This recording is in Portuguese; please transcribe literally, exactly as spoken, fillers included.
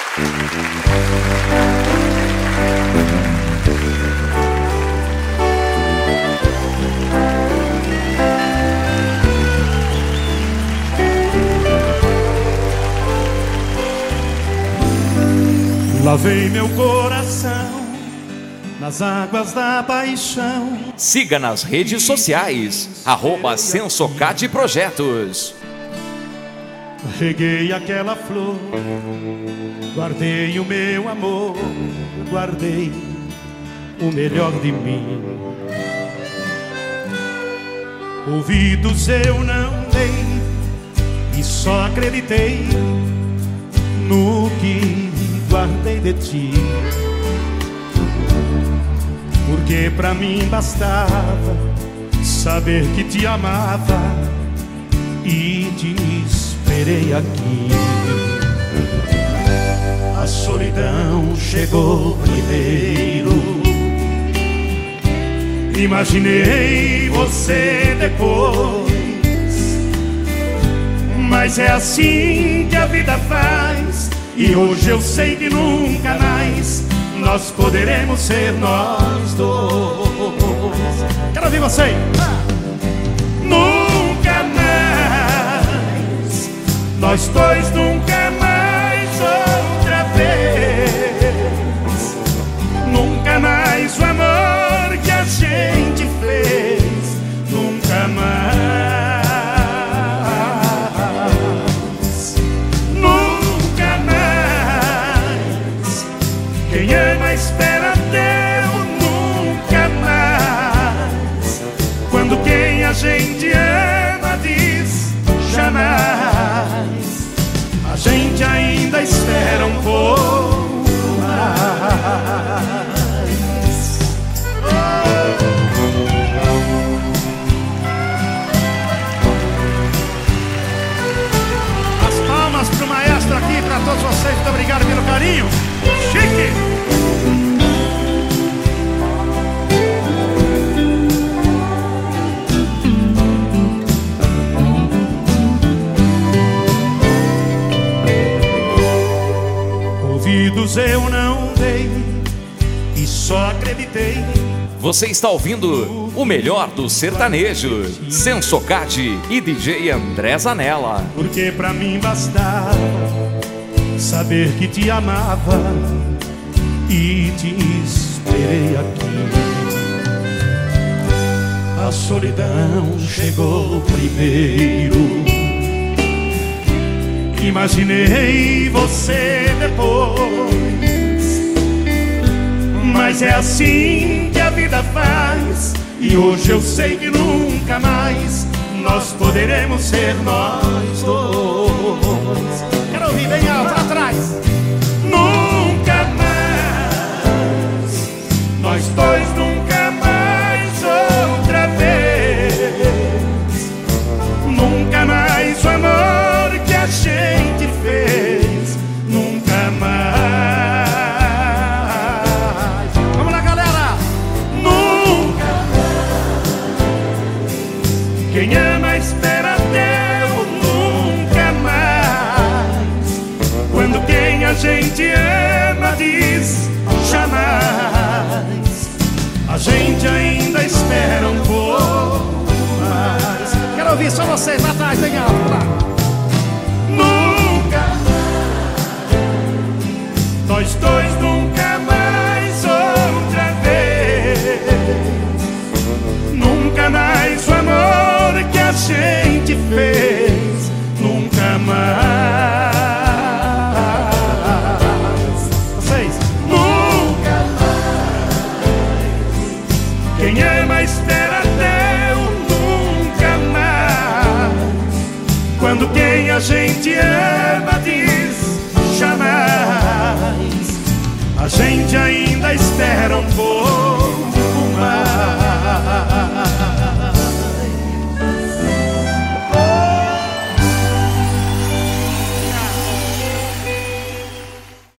Lavei meu coração nas águas da paixão. Siga nas redes sociais, arroba Sensocate Projetos. Reguei aquela flor, guardei o meu amor, guardei o melhor de mim. Ouvidos eu não dei e só acreditei no que guardei de ti, porque pra mim bastava saber que te amava e te esperei aqui. A solidão chegou primeiro, imaginei você depois, mas é assim que a vida faz. E hoje eu sei que nunca mais nós poderemos ser nós dois. Quero ouvir você. Nunca mais, nós dois nunca mais outra vez. Nunca mais o amor que a gente fez. Nunca mais. Quem ama espera ter o nunca mais. Quando quem a gente ama diz jamais, a gente ainda espera um pouco mais. As palmas pro maestro aqui, pra todos vocês. Muito obrigado pelo carinho. Chique! Ouvidos eu não dei e só acreditei. Você está ouvindo o melhor do sertanejo, Sensocate e D J André Zanella. Porque pra mim bastava saber que te amava e te esperei aqui. A solidão chegou primeiro, imaginei você depois, mas é assim que a vida faz. E hoje eu sei que nunca mais nós poderemos ser nós dois. Quero ouvir bem alto atrás. Nunca mais, nós dois nunca mais outra vez. Nunca mais o amor que a gente fez. Nunca mais. Vamos lá, galera. Nunca mais. Quem ama espera até o nunca mais. Quando quem a gente ama diz jamais, a gente ainda espera um pouco mais. Quero ouvir só vocês lá atrás, bem alto, lá. Nunca mais, nós dois nunca mais outra vez. Nunca mais o amor que a gente fez.